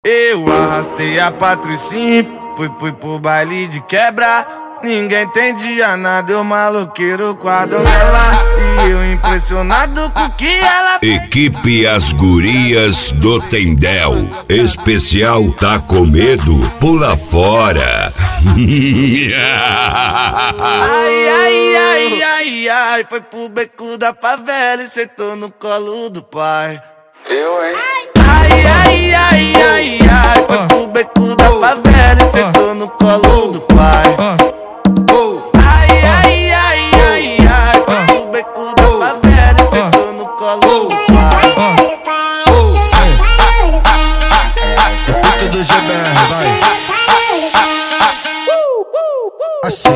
Eu arrastei a Patricinha, fui pro baile de quebra. Ninguém entendia nada, eu maloqueiro com a donzela. E eu impressionado com o que ela fez. Equipe As Gurias do Tendel. Especial Tá Com Medo? Pula fora. Ai, ai, ai, ai, ai. Foi pro beco da favela e sentou no colo do pai. Eu, hein? Ai, ai, ai, ai, ai. Foi pro beco da favela e sentou no colo do pai. Ai, ai, ai, ai, ai. Foi pro beco da favela e sentou no colo do pai. Pique do GBR, vai. Assim,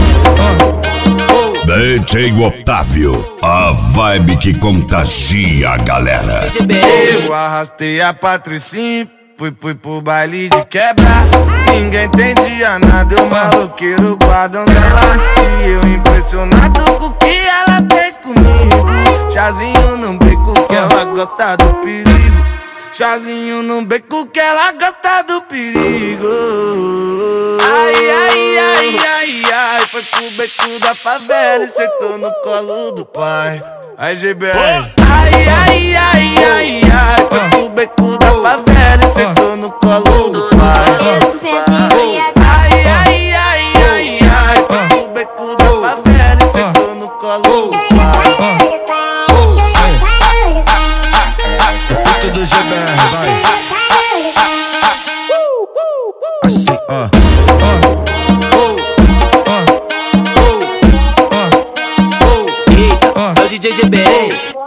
DJ Otávio, a vibe que contagia a galera. Eu arrastei a Patricinha, fui pro baile de quebra. Ninguém entendia nada, eu maloqueiro com a donzela. E eu impressionado com o que ela fez comigo. Chazinho no beco que ela gosta do perigo. Chazinho no beco que ela gosta do perigo. Ai, ai, ai, ai, ai. Foi pro beco da favela e sentou no colo do pai. Ai, GBR. Ai, ai, ai, ai, ai. Foi pro beco da favela e sentou no colo do pai. Ai, ai, ai, ai, ai. Foi pro beco da favela e sentou no colo do pai. pique do GBR, vai. Assim, Eita, é o DJ GBR.